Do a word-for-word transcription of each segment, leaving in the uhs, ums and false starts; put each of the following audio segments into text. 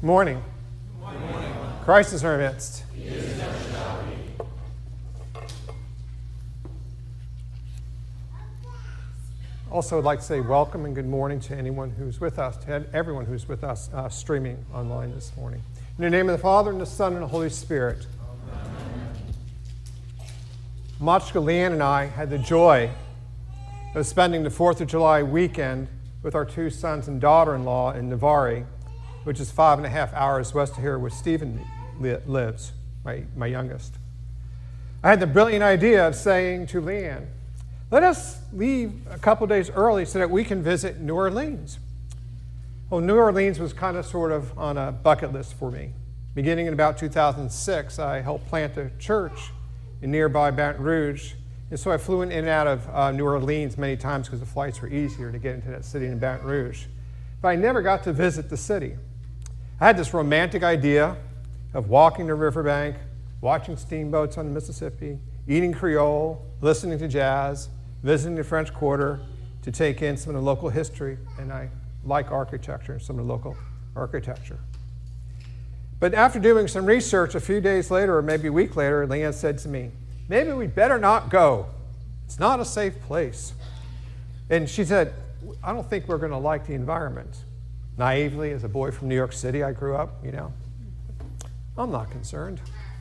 Morning. Good morning. Christ is in our midst. He is never shall be. Also, I'd like to say welcome and good morning to anyone who's with us, to everyone who's with us uh, streaming online this morning. In the name of the Father, and the Son, and the Holy Spirit. Amen. Machka, Leanne, and I had the joy of spending the fourth of July weekend with our two sons and daughter-in-law in Navarre, which is five and a half hours west of here where Stephen li- lives, my, my youngest. I had the brilliant idea of saying to Leanne, let us leave a couple days early so that we can visit New Orleans. Well, New Orleans was kind of sort of on a bucket list for me. Beginning in about two thousand six, I helped plant a church in nearby Baton Rouge, and so I flew in and out of uh, New Orleans many times because the flights were easier to get into that city in Baton Rouge. But I never got to visit the city. I had this romantic idea of walking the riverbank, watching steamboats on the Mississippi, eating Creole, listening to jazz, visiting the French Quarter to take in some of the local history, and I like architecture and some of the local architecture. But after doing some research a few days later, or maybe a week later, Leanne said to me, maybe we'd better not go. It's not a safe place. And she said, I don't think we're going to like the environment. Naively, as a boy from New York City, I grew up, you know, I'm not concerned.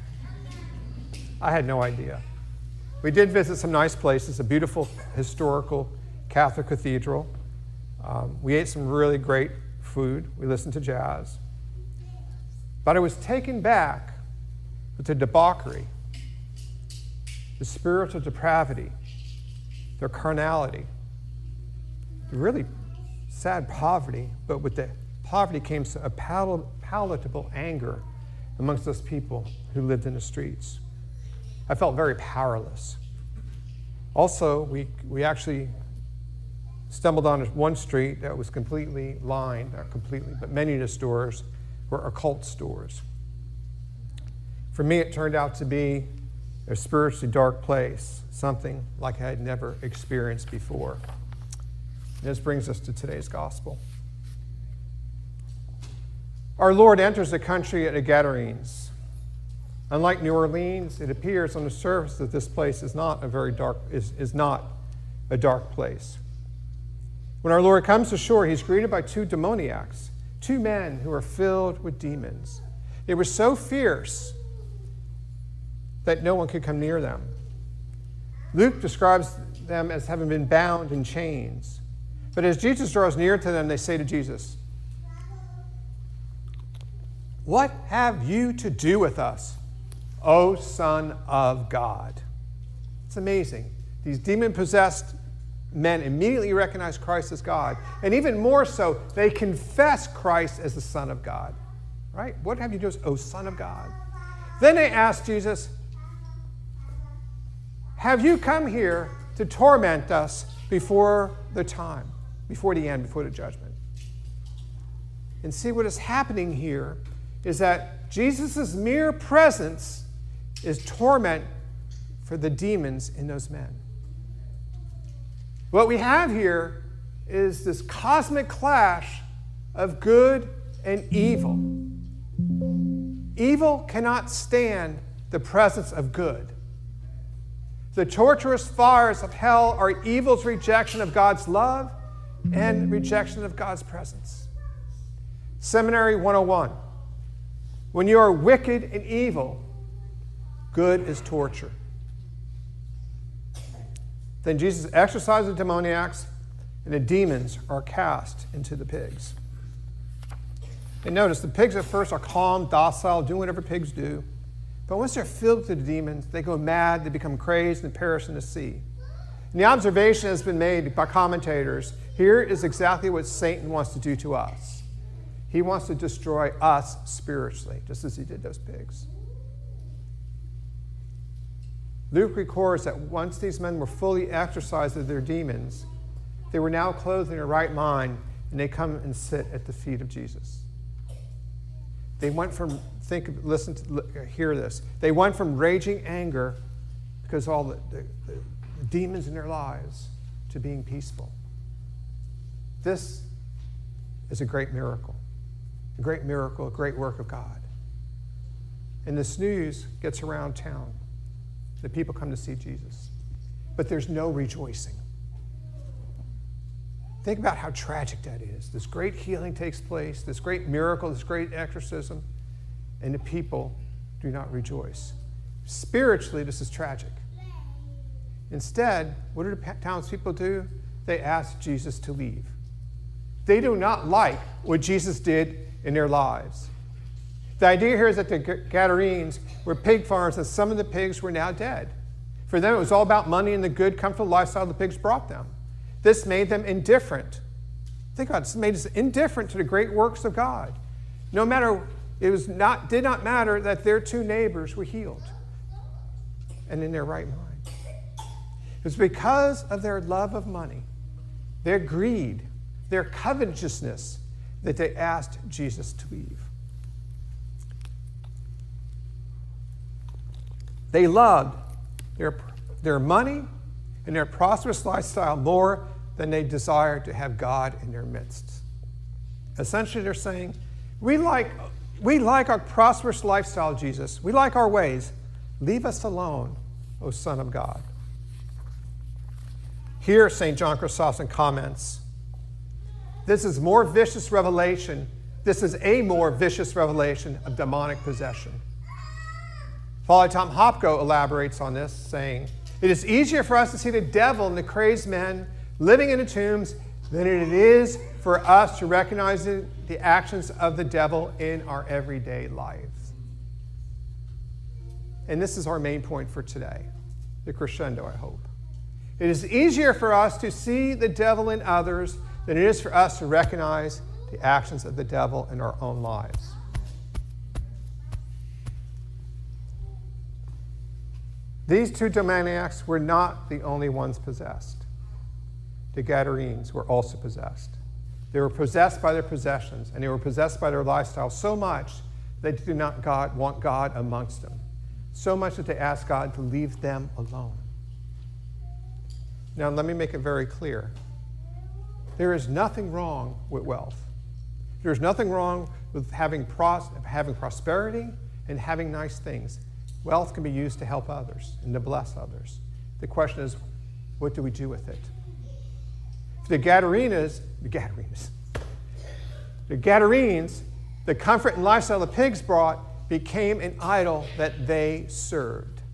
I had no idea. We did visit some nice places, a beautiful historical Catholic cathedral. Um, we ate some really great food. We listened to jazz. But I was taken back with the debauchery, the spiritual depravity, their carnality, the really sad poverty, but with the poverty came a pal- palatable anger amongst those people who lived in the streets. I felt very powerless. Also, we, we actually stumbled on one street that was completely lined, not completely, but many of the stores were occult stores. For me, it turned out to be a spiritually dark place, something like I had never experienced before. This brings us to today's gospel. Our Lord enters the country at the Gadarenes. Unlike New Orleans, it appears on the surface that this place is not a very dark, is, is not a dark place. When our Lord comes to shore, he's greeted by two demoniacs, two men who are filled with demons. They were so fierce that no one could come near them. Luke describes them as having been bound in chains. But as Jesus draws near to them, they say to Jesus, what have you to do with us, O Son of God? It's amazing. These demon-possessed men immediately recognize Christ as God. And even more so, they confess Christ as the Son of God. Right? What have you to do with us, O Son of God? Then they ask Jesus, have you come here to torment us before the time? Before the end, before the judgment. And see, what is happening here is that Jesus' mere presence is torment for the demons in those men. What we have here is this cosmic clash of good and evil. Evil cannot stand the presence of good. The torturous fires of hell are evil's rejection of God's love and rejection of God's presence. Seminary one oh one. When you are wicked and evil, good is torture. Then Jesus exorcises the demoniacs, and the demons are cast into the pigs. And notice, the pigs at first are calm, docile, doing whatever pigs do. But once they're filled with the demons, they go mad, they become crazed, and perish in the sea. And the observation has been made by commentators, here is exactly what Satan wants to do to us. He wants to destroy us spiritually, just as he did those pigs. Luke records that once these men were fully exorcised of their demons, they were now clothed in their right mind, and they come and sit at the feet of Jesus. They went from, think, listen to, hear this. They went from raging anger because all the, the, the demons in their lives to being peaceful. This is a great miracle. a great miracle, a great work of God. And this news gets around town that people come to see Jesus. But there's no rejoicing. Think about how tragic that is. This great healing takes place, this great miracle, this great exorcism, and the people do not rejoice. Spiritually, this is tragic. Instead, what do the townspeople do? They ask Jesus to leave. They do not like what Jesus did in their lives. The idea here is that the Gadarenes were pig farmers, and some of the pigs were now dead. For them, it was all about money and the good, comfortable lifestyle the pigs brought them. This made them indifferent. Think about it. This made us indifferent to the great works of God. No matter, it was not, did not matter that their two neighbors were healed and in their right mind. It was because of their love of money, their greed, their covetousness, that they asked Jesus to leave. They loved their, their money and their prosperous lifestyle more than they desired to have God in their midst. Essentially, they're saying, we like, we like our prosperous lifestyle, Jesus. We like our ways. Leave us alone, O Son of God. Here, Saint John Chrysostom comments, this is more vicious revelation. This is a more vicious revelation of demonic possession. Father Tom Hopko elaborates on this, saying, it is easier for us to see the devil in the crazed men living in the tombs than it is for us to recognize the, the actions of the devil in our everyday lives. And this is our main point for today, the crescendo, I hope. It is easier for us to see the devil in others than it is for us to recognize the actions of the devil in our own lives. These two demoniacs were not the only ones possessed. The Gadarenes were also possessed. They were possessed by their possessions, and they were possessed by their lifestyle so much they did not God, want God amongst them, so much that they asked God to leave them alone. Now, let me make it very clear. There is nothing wrong with wealth. There's nothing wrong with having, pros- having prosperity and having nice things. Wealth can be used to help others and to bless others. The question is, what do we do with it? The Gadarenes, the Gadarenes, the Gadarenes, the comfort and lifestyle the pigs brought became an idol that they served.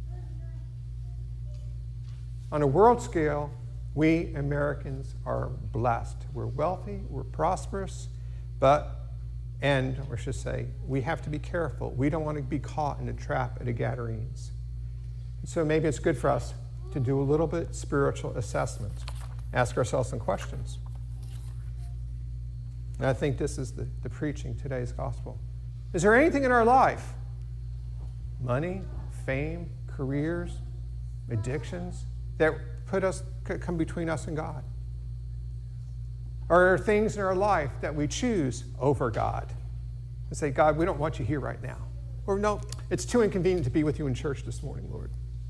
On a world scale, we Americans are blessed. We're wealthy, we're prosperous, but, and I should say, we have to be careful. We don't want to be caught in the trap of the Gadarenes. So maybe it's good for us to do a little bit spiritual assessment, ask ourselves some questions. And I think this is the, the preaching today's gospel. Is there anything in our life, money, fame, careers, addictions, that put us, come between us and God? Are there things in our life that we choose over God and say, God, we don't want you here right now? Or no, it's too inconvenient to be with you in church this morning, Lord.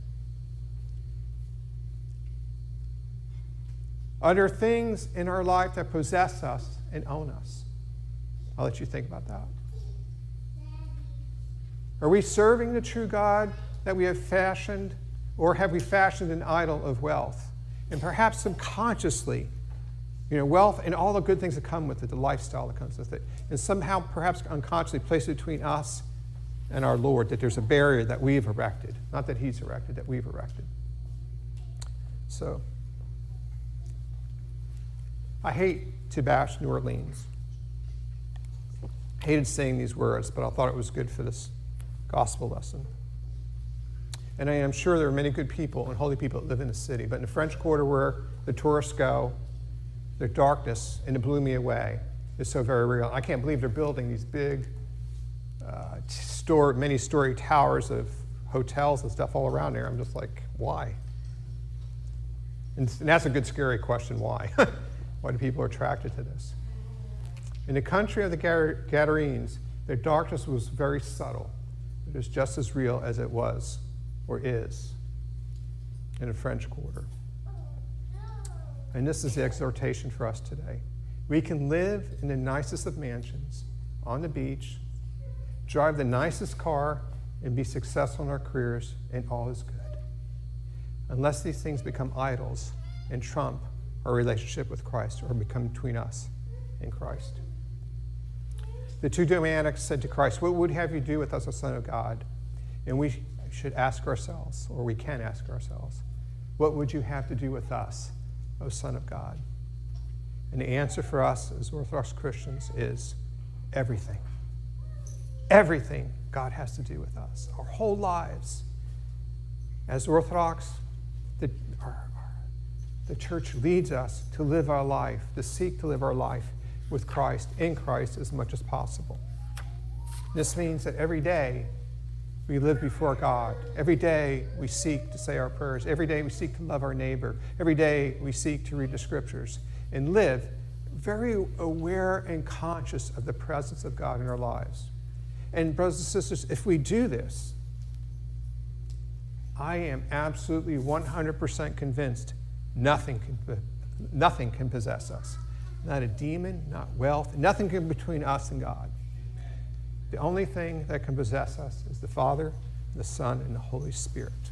Are there things in our life that possess us and own us? I'll let you think about that. Are we serving the true God that we have fashioned, or have we fashioned an idol of wealth? And perhaps subconsciously, you know, wealth and all the good things that come with it, the lifestyle that comes with it, and somehow perhaps unconsciously place it between us and our Lord, that there's a barrier that we've erected, not that he's erected, that we've erected. So, I hate to bash New Orleans. Hated saying these words, but I thought it was good for this gospel lesson. And I am sure there are many good people and holy people that live in the city, but in the French Quarter where the tourists go, the darkness, and it blew me away, is so very real. I can't believe they're building these big, uh, store, many-story towers of hotels and stuff all around there. I'm just like, why? And, and that's a good, scary question, why? Why do people are attracted to this? In the country of the Gadarenes, their darkness was very subtle. It was just as real as it was or is in the French Quarter. And this is the exhortation for us today. We can live in the nicest of mansions on the beach, drive the nicest car, and be successful in our careers, and all is good. Unless these things become idols and trump our relationship with Christ or become between us and Christ. The two dominics said to Christ, "What would have you do with us, O Son of God?" And we should ask ourselves, or we can ask ourselves, what would you have to do with us, O Son of God? And the answer for us as Orthodox Christians is everything. Everything God has to do with us, our whole lives. As Orthodox, the, our, our, the church leads us to live our life, to seek to live our life with Christ, in Christ, as much as possible. This means that every day we live before God. Every day we seek to say our prayers. Every day we seek to love our neighbor. Every day we seek to read the scriptures and live very aware and conscious of the presence of God in our lives. And brothers and sisters, if we do this, I am absolutely one hundred percent convinced nothing can, nothing can possess us. Not a demon, not wealth, nothing can be between us and God. The only thing that can possess us is the Father, the Son, and the Holy Spirit.